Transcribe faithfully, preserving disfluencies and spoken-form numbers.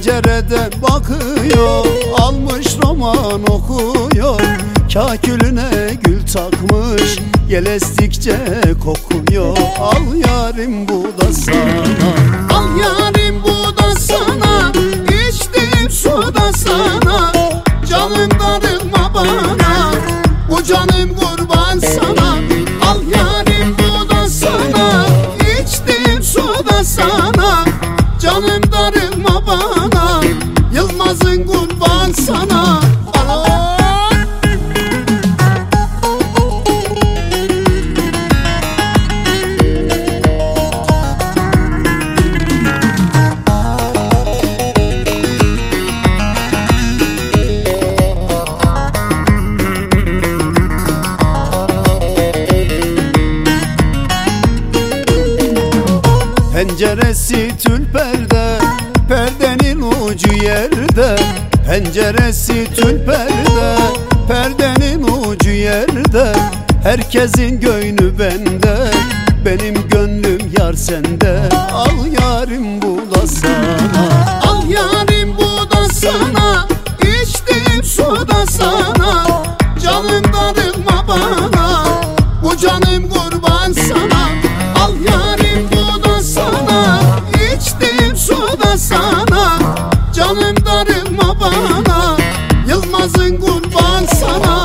Pencereden bakıyor, almış roman okuyor. Kakülüne gül takmış, yel estikçe kokuyor. Al yarim bu da sana, al yarim bu da sana. İçtiğim su da sana, canım darılma bana. Bu canım kurban sana. Al yarim bu da sana, içtiğim su da sana. Canım darılma bana, Yılmaz'ın kurban sana. Penceresi tül perde, perdenin ucu yerde. Penceresi tül perde, perdenin ucu yerde. Herkesin gönlü bende, benim gönlüm yar sende. Al yarim bu da sana, al yarim bu da sana. İçtiğim su da sana, canım darılma bana. Bu canım kurban sana. Al yarim bu da sana, içtiğim su da sana. Canım darılma bana, Yılmaz'ın kurban sana.